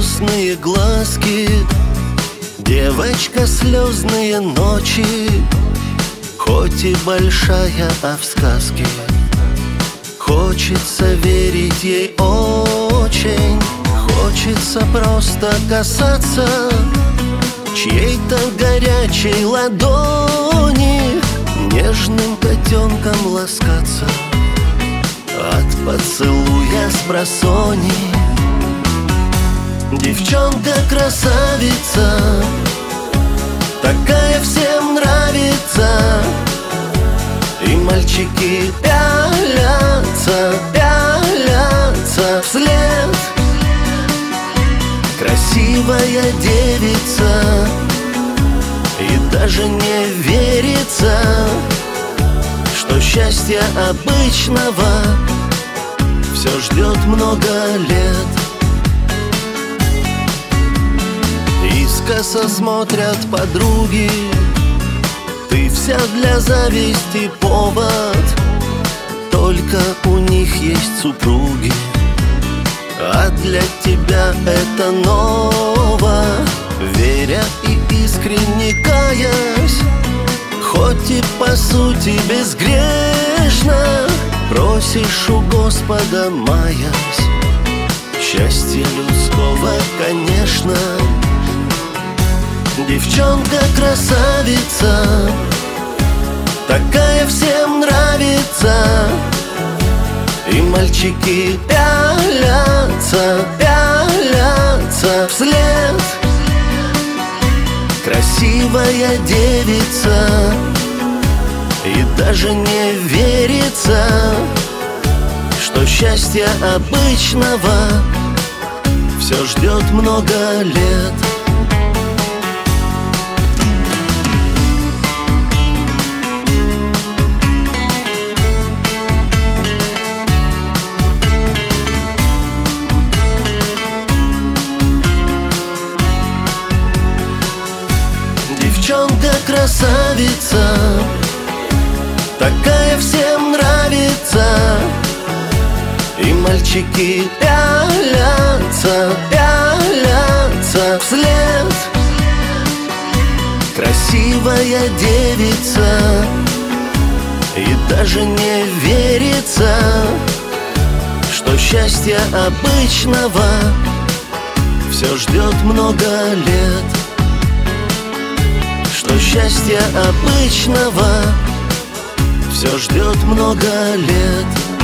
грустные глазки, девочка, слезные ночи. Хоть и большая, а в сказке хочется верить ей очень. Хочется просто касаться чьей-то горячей ладони, нежным котенком ласкаться от поцелуя спросонья. Девчонка-красавица, такая всем нравится, и мальчики пялятся, пялятся вслед. Красивая девица, и даже не верится, что счастья обычного все ждет много лет. Искоса смотрят подруги, ты вся для зависти повод. Только у них есть супруги, а для тебя это ново. Веря и искренне каясь, хоть и по сути безгрешно, просишь у Господа, маясь, счастье людского, конечно. Девчонка-красавица, такая всем нравится, и мальчики пялятся, пялятся вслед. Красивая девица, и даже не верится, что счастья обычного все ждет много лет. Девчонка-красавица, такая всем нравится, и мальчики пялятся, пялятся вслед. Красивая девица, и даже не верится, что счастья обычного все ждет много лет. Что счастья обычного все ждет много лет.